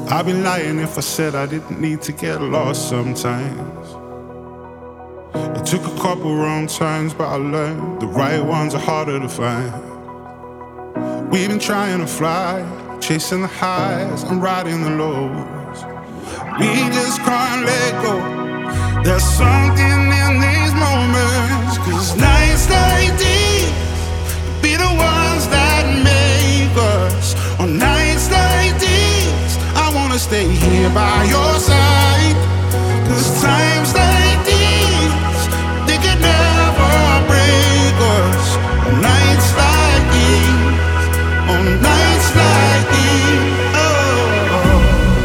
I'd be lying if I said I didn't need to get lost sometimes. I took a couple wrong turns, but I learned the right ones are harder to find. We've been trying to fly, chasing the highs and riding the lows. We just can't let go. There's something in these moments, 'cause nights like these be the ones that make us. On nights like these, I wanna stay here by your side. 'Cause times like these, they could never break us. On nights like these, on nights like these, oh.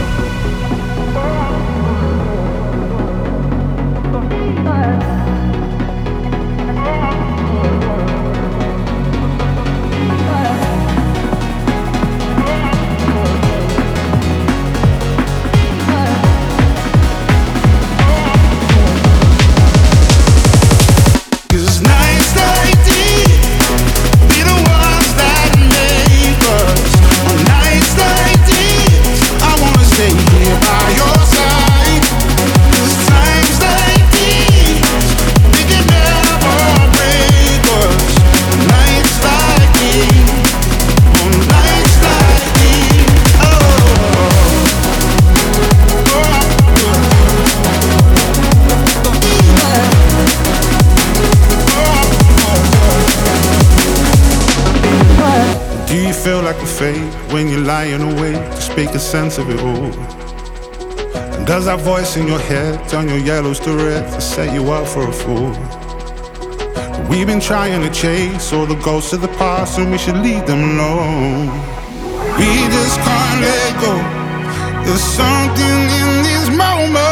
Do you feel like a fake when you're lying awake, just making sense of it all? And does that voice in your head turn your yellows to red to set you up for a fool? We've been trying to chase all the ghosts of the past, and we should leave them alone. We just can't let go. There's something in these moments.